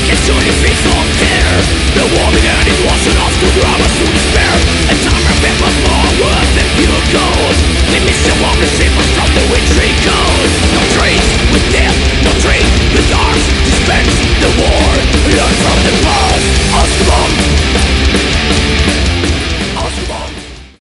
It's 20 feet from here. The war began, it was enough to drive us to despair. And time